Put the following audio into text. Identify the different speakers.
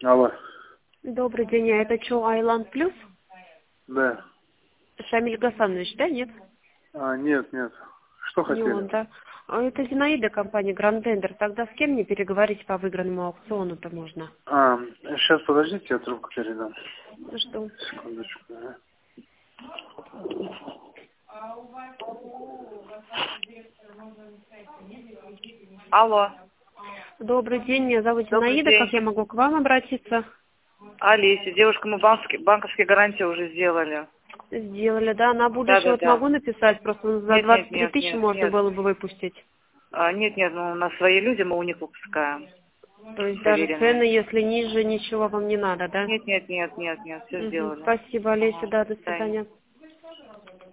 Speaker 1: Алло.
Speaker 2: Добрый день, а это что, Айланд Плюс?
Speaker 1: Да.
Speaker 2: Шамиль Гасанович, да, нет?
Speaker 1: Нет. Что
Speaker 2: Не
Speaker 1: хотели?
Speaker 2: он, да. А это Зинаида, компания Гранд Тендер. Тогда с кем мне переговорить по выигранному аукциону-то можно?
Speaker 1: Сейчас подождите, я трубку передам.
Speaker 2: Что?
Speaker 1: Секундочку. Ага. Алло.
Speaker 2: Добрый день, меня зовут
Speaker 1: Добрый
Speaker 2: Зинаида. Как
Speaker 1: день.
Speaker 2: я могу к вам обратиться?
Speaker 1: Олеся, девушка, мы банковские гарантии уже сделали.
Speaker 2: Сделали, да? На будущее вот
Speaker 1: Да.
Speaker 2: могу написать, просто за
Speaker 1: Нет,
Speaker 2: 23 тысячи можно
Speaker 1: нет.
Speaker 2: было бы выпустить.
Speaker 1: Нет, ну, у нас свои люди, мы у них выпускаем.
Speaker 2: То есть даже цены,
Speaker 1: Проверенные.
Speaker 2: если ниже, ничего вам не надо, да?
Speaker 1: Нет, все сделали.
Speaker 2: Спасибо, Олеся, да, до
Speaker 1: Да.
Speaker 2: свидания.